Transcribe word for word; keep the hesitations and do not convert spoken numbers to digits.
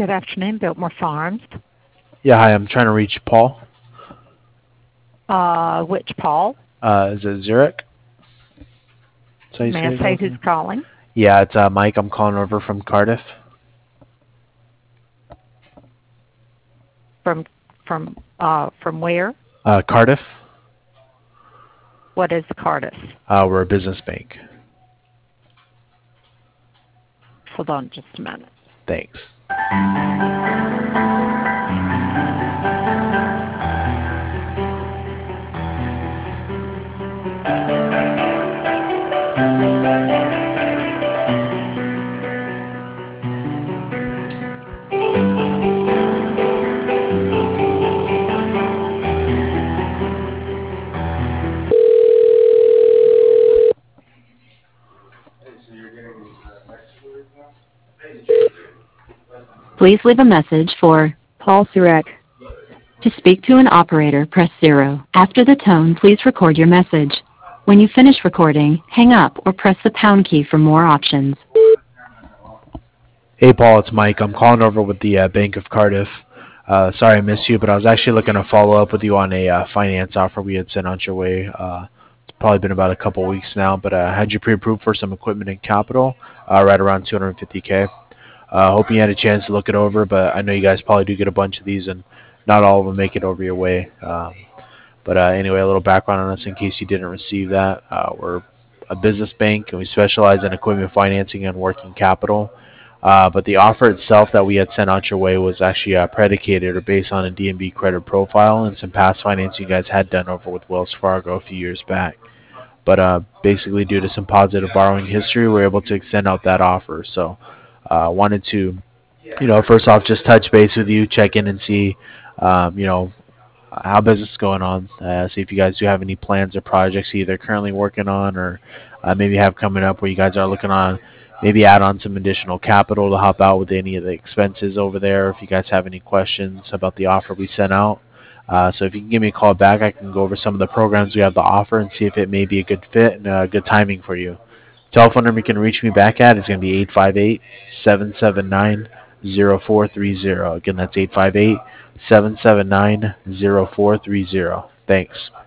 Good afternoon, Biltmore Farms. Yeah, hi. I'm trying to reach Paul. Uh, which Paul? Uh, is it Zurich? Is that how you May say I his say last who's name? calling? Yeah, it's uh, Mike. I'm calling over from Cardiff. From from uh from where? Uh, Cardiff. What is Cardiff? Uh, we're a business bank. Hold on just a minute. Thanks. Please leave a message for Paul Surek. To speak to an operator, press zero. After the tone, please record your message. When you finish recording, hang up or press the pound key for more options. Hey, Paul. It's Mike. I'm calling over with the uh, Bank of Cardiff. Uh, sorry I missed you, but I was actually looking to follow up with you on a uh, finance offer we had sent out your way. Uh, it's probably been about a couple weeks now, but I uh, had you pre-approved for some equipment and capital, uh, right around two hundred fifty K. Uh, hoping you had a chance to look it over, but I know you guys probably do get a bunch of these, and not all of them make it over your way. Um, but uh, anyway, a little background on us in case you didn't receive that. Uh, we're a business bank, and we specialize in equipment financing and working capital. Uh, but the offer itself that we had sent out your way was actually uh, predicated or based on a D N B credit profile and some past financing you guys had done over with Wells Fargo a few years back. But uh, basically, due to some positive borrowing history, we're able to extend out that offer. So I uh, wanted to, you know, first off, just touch base with you, check in and see, um, you know, how business is going on. Uh, see if you guys do have any plans or projects you're either currently working on or uh, maybe have coming up where you guys are looking on, maybe add on some additional capital to help out with any of the expenses over there. If you guys have any questions about the offer we sent out. Uh, so if you can give me a call back, I can go over some of the programs we have to offer and see if it may be a good fit and uh, good timing for you. Telephone number you can reach me back at is going to be eight five eight, seven seven nine, zero four three zero. Again, that's eight five eight, seven seven nine, zero four three zero. Thanks.